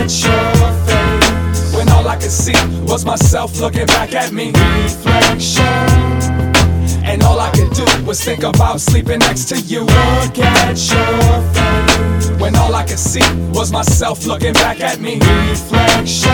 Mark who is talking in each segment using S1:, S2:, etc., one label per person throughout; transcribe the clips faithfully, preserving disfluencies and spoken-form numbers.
S1: at your face, when all I could see was myself looking back at me. Reflection, and all I could do was think about sleeping next to you. Look at your face, when all I could see was myself looking back at me. Reflection,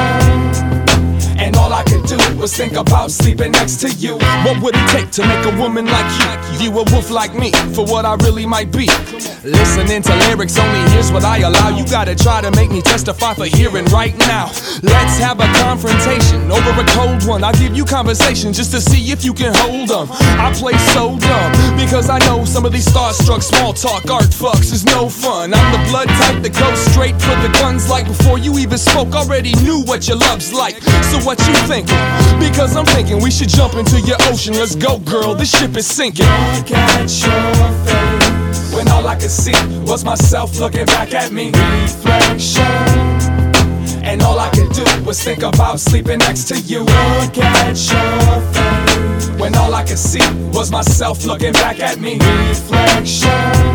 S1: and all I could do was think about sleeping next to you.
S2: What would it take to make a woman like you view a wolf like me for what I really might be? Listening to lyrics only, here's what I allow. You gotta try to make me testify for hearing right now. Let's have a confrontation over a cold one. I'll give you conversation just to see if you can hold them. I play so dumb because I know some of these starstruck small talk art fucks is no fun. I'm the blood type that goes straight for the guns, like before you even spoke already knew what your love's like. So what you thinking? Because I'm thinking we should jump into your ocean. Let's go, girl, this ship is sinking.
S1: Look at your face, when all I could see was myself looking back at me. Reflection, and all I could do was think about sleeping next to you. Look at your face, when all I could see was myself looking back at me. Reflection,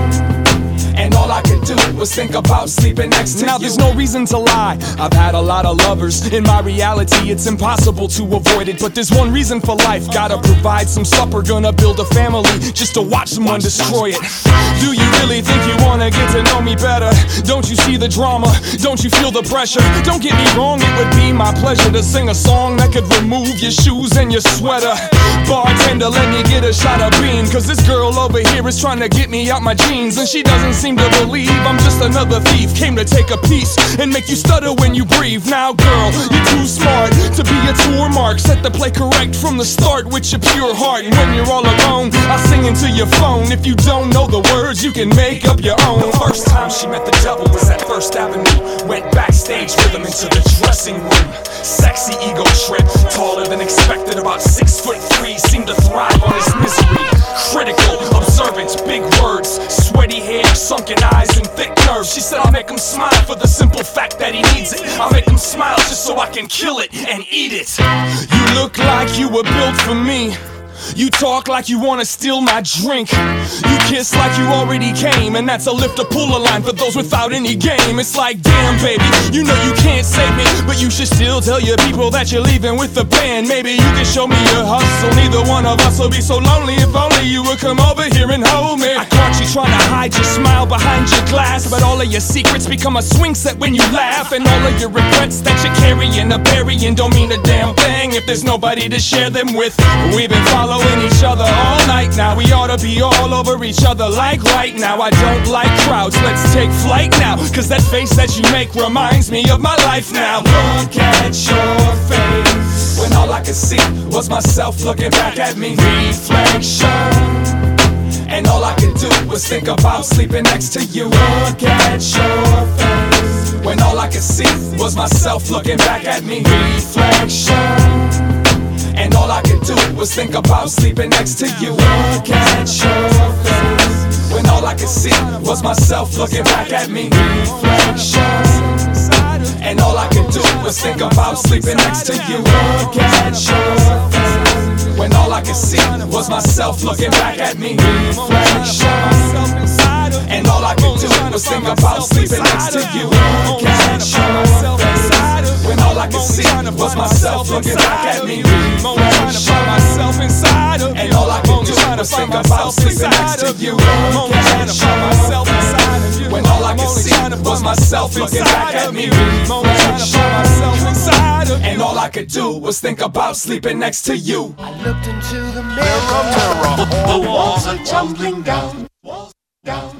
S1: and all I could do was think about sleeping next to you.
S2: Now there's no reason to lie, I've had a lot of lovers. In my reality it's impossible to avoid it, but there's one reason for life. Gotta provide some supper, gonna build a family just to watch someone destroy it. Do you really think you wanna get to know me better? Don't you see the drama? Don't you feel the pressure? Don't get me wrong, it would be my pleasure to sing a song that could remove your shoes and your sweater. Bartender, let me get a shot of bean, cause this girl over here is trying to get me out my jeans, and she doesn't seem to believe I'm just another thief. Came to take a piece and make you stutter when you breathe. Now girl, you're too smart to be a tour mark. Set the play correct from the start with your pure heart. And when you're all alone, I sing into your phone. If you don't know the words, you can make up your own. The first time she met the devil was at First Avenue. Went backstage with him into the dressing room. Sexy ego trip, taller than expected, about six foot three. Seemed to thrive on his misery. Critical, observant, big words, sweaty hair, sunken eyes and thick nerves. She said I'll make him smile for the simple fact that he needs it. I'll make him smile just so I can kill it and eat it. You look like you were built for me. You talk like you wanna steal my drink. You kiss like you already came, and that's a lift or pull a line for those without any game. It's like, damn baby, you know you can't save me, but you should still tell your people that you're leaving with the band. Maybe you can show me your hustle. Neither one of us will be so lonely if only you would come over here and hold me. I caught you trying to hide your smile behind your glass, but all of your secrets become a swing set when you laugh. And all of your regrets that you're carrying or burying don't mean a damn thing if there's nobody to share them with. We've been following each other all night now. We ought to be all over each other like right now. I don't like crowds, let's take flight now, cause that face that you make reminds me of my life now.
S1: Look at your face, when all I could see was myself looking back at me. Reflection, and all I could do was think about sleeping next to you. Look at your face, when all I could see was myself looking back at me. Reflection, and all I could do was think about sleeping next to you. Look at your face, when all I could see was myself looking back at me. Reflection, and all I could do was think about sleeping next to you. Look at your face, when all I could see was myself looking back at me. Reflection, and all I could do was think about sleeping next to you. Look at your face, when all I could see was myself looking back at me. And all I could do was think about sleeping next to you. Look at your face, when all I could see was myself looking back at me. And all I could do was think about sleeping next to you.
S3: I looked into the mirror, the walls are tumbling down, down.